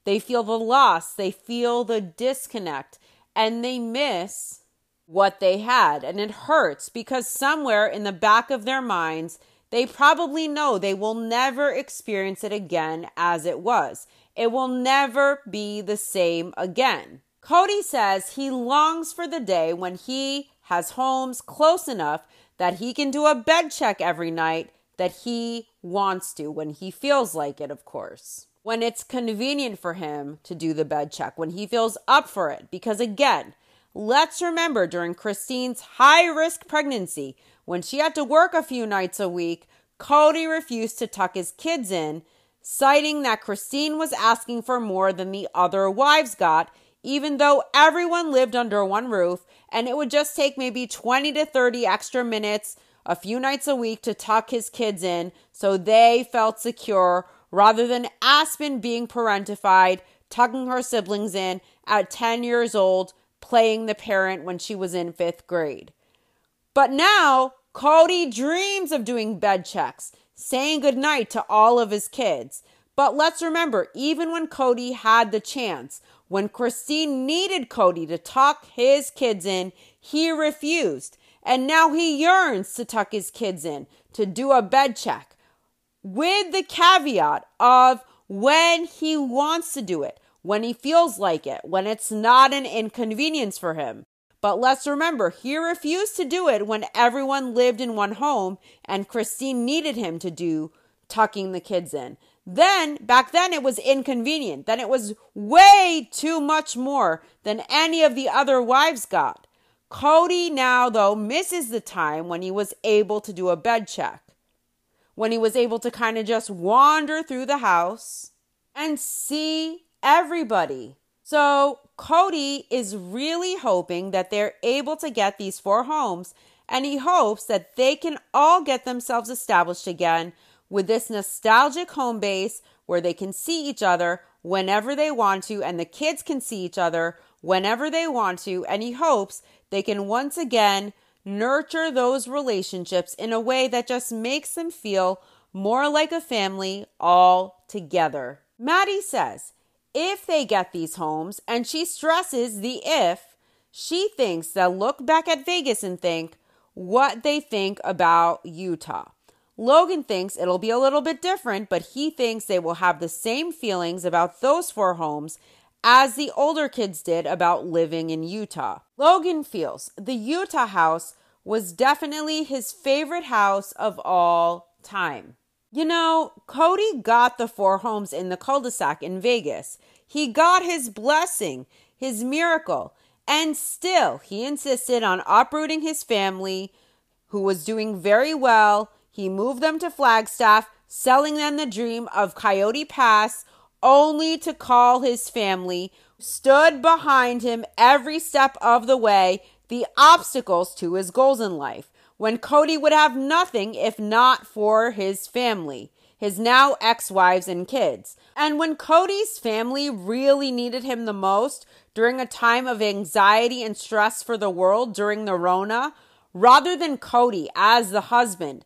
They feel the loss, they feel the disconnect, and they miss what they had. And it hurts because somewhere in the back of their minds, they probably know they will never experience it again as it was. It will never be the same again. Cody says he longs for the day when he has homes close enough that he can do a bed check every night that he wants to, when he feels like it, of course. When it's convenient for him to do the bed check, when he feels up for it. Because again, let's remember during Christine's high-risk pregnancy, when she had to work a few nights a week, Cody refused to tuck his kids in, citing that Christine was asking for more than the other wives got, even though everyone lived under one roof, and it would just take maybe twenty to thirty extra minutes a few nights a week to tuck his kids in so they felt secure, rather than Aspen being parentified, tucking her siblings in at ten years old, playing the parent when she was in fifth grade. But now, Cody dreams of doing bed checks, saying goodnight to all of his kids. But let's remember, even when Cody had the chance, when Christine needed Cody to tuck his kids in, he refused. And now he yearns to tuck his kids in, to do a bed check, with the caveat of when he wants to do it, when he feels like it, when it's not an inconvenience for him. But let's remember, he refused to do it when everyone lived in one home and Christine needed him to do tucking the kids in. Then, back then, it was inconvenient. Then it was way too much more than any of the other wives got. Cody now, though, misses the time when he was able to do a bed check. When he was able to kind of just wander through the house and see everybody. So Cody is really hoping that they're able to get these four homes, and he hopes that they can all get themselves established again with this nostalgic home base where they can see each other whenever they want to, and the kids can see each other whenever they want to, and he hopes they can once again nurture those relationships in a way that just makes them feel more like a family all together. Maddie says if they get these homes, and she stresses the if, she thinks they'll look back at Vegas and think what they think about Utah. Logan thinks it'll be a little bit different, but he thinks they will have the same feelings about those four homes as the older kids did about living in Utah. Logan feels the Utah house was definitely his favorite house of all time. You know, Cody got the four homes in the cul-de-sac in Vegas. He got his blessing, his miracle, and still he insisted on uprooting his family, who was doing very well. He moved them to Flagstaff, selling them the dream of Coyote Pass, only to call his family, stood behind him every step of the way, the obstacles to his goals in life, when Cody would have nothing if not for his family, his now ex-wives and kids. And when Cody's family really needed him the most during a time of anxiety and stress for the world during the Rona, rather than Cody as the husband,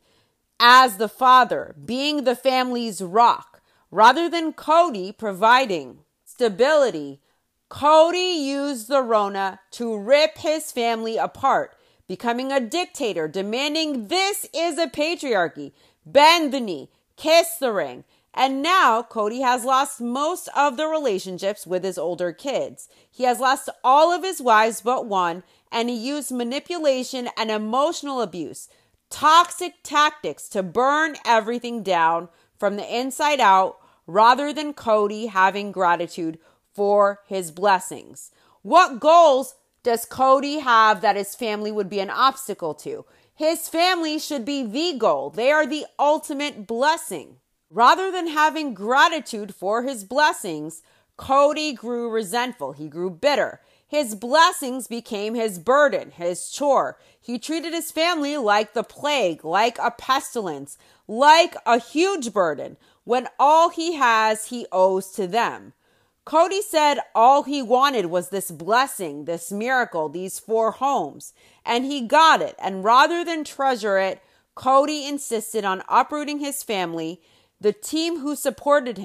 as the father, being the family's rock, rather than Cody providing stability, Cody used the Rona to rip his family apart, becoming a dictator, demanding this is a patriarchy, bend the knee, kiss the ring. And now Cody has lost most of the relationships with his older kids. He has lost all of his wives but one, and he used manipulation and emotional abuse, toxic tactics to burn everything down from the inside out, rather than Cody having gratitude for his blessings. What goals does Cody have that his family would be an obstacle to? His family should be the goal. They are the ultimate blessing. Rather than having gratitude for his blessings, Cody grew resentful. He grew bitter. His blessings became his burden, his chore. He treated his family like the plague, like a pestilence, like a huge burden, when all he has, he owes to them. Cody said all he wanted was this blessing, this miracle, these four homes, and he got it. And rather than treasure it, Cody insisted on uprooting his family, the team who supported him,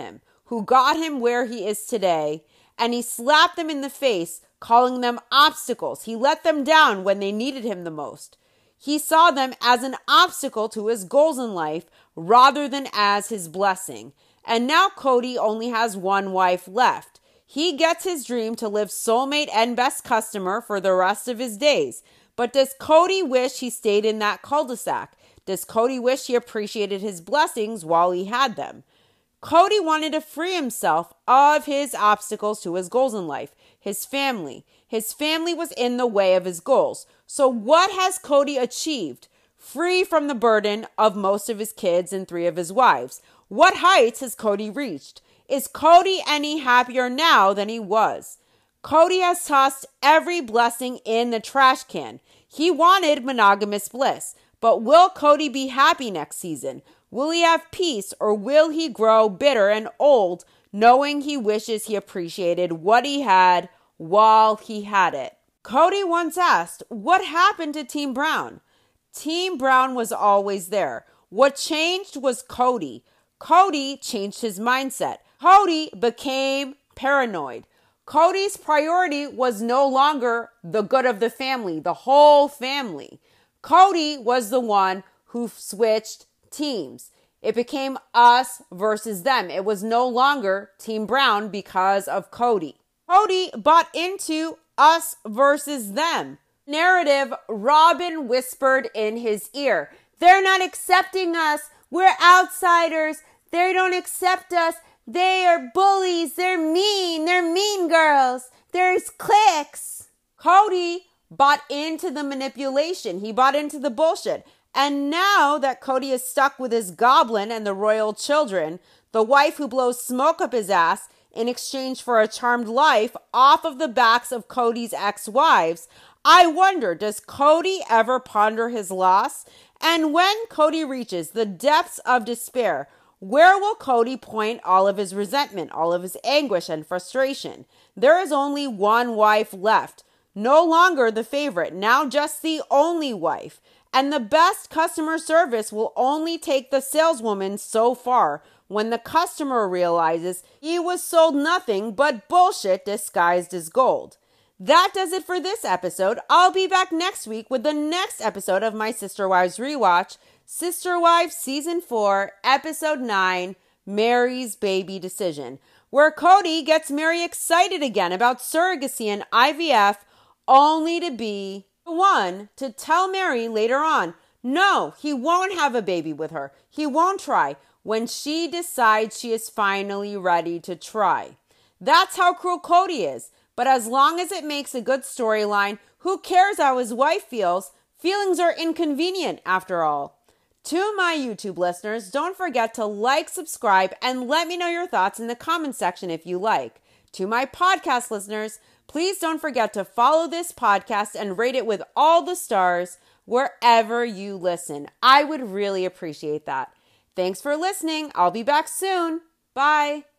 who got him where he is today, and he slapped them in the face, calling them obstacles. He let them down when they needed him the most. He saw them as an obstacle to his goals in life rather than as his blessing. And now Cody only has one wife left. He gets his dream to live soulmate and best customer for the rest of his days. But does Cody wish he stayed in that cul-de-sac? Does Cody wish he appreciated his blessings while he had them? Cody wanted to free himself of his obstacles to his goals in life, his family. His family was in the way of his goals. So what has Cody achieved? Free from the burden of most of his kids and three of his wives. What heights has Cody reached? Is Cody any happier now than he was? Cody has tossed every blessing in the trash can. He wanted monogamous bliss. But will Cody be happy next season? Will he have peace, or will he grow bitter and old, knowing he wishes he appreciated what he had while he had it? Cody once asked, what happened to Team Brown? Team Brown was always there. What changed was Cody. Cody changed his mindset. Cody became paranoid. Cody's priority was no longer the good of the family, the whole family. Cody was the one who switched teams. It became us versus them. It was no longer Team Brown because of Cody. Cody bought into us versus them narrative. Robin whispered in his ear, they're not accepting us. We're outsiders. They don't accept us. They are bullies. They're mean. They're mean girls. There's cliques. Cody bought into the manipulation. He bought into the bullshit. And now that Cody is stuck with his goblin and the royal children, the wife who blows smoke up his ass in exchange for a charmed life off of the backs of Cody's ex-wives, I wonder, does Cody ever ponder his loss? And when Cody reaches the depths of despair, where will Cody point all of his resentment, all of his anguish and frustration? There is only one wife left. No longer the favorite, now just the only wife. And the best customer service will only take the saleswoman so far when the customer realizes he was sold nothing but bullshit disguised as gold. That does it for this episode. I'll be back next week with the next episode of my Sister Wives Rewatch, Sister Wives Season four, Episode nine, Mary's Baby Decision, where Cody gets Mary excited again about surrogacy and I V F, only to be the one to tell Mary later on, no, he won't have a baby with her. He won't try when she decides she is finally ready to try. That's how cruel Cody is. But as long as it makes a good storyline, who cares how his wife feels? Feelings are inconvenient after all. To my YouTube listeners, don't forget to like, subscribe, and let me know your thoughts in the comment section if you like. To my podcast listeners, please don't forget to follow this podcast and rate it with all the stars wherever you listen. I would really appreciate that. Thanks for listening. I'll be back soon. Bye.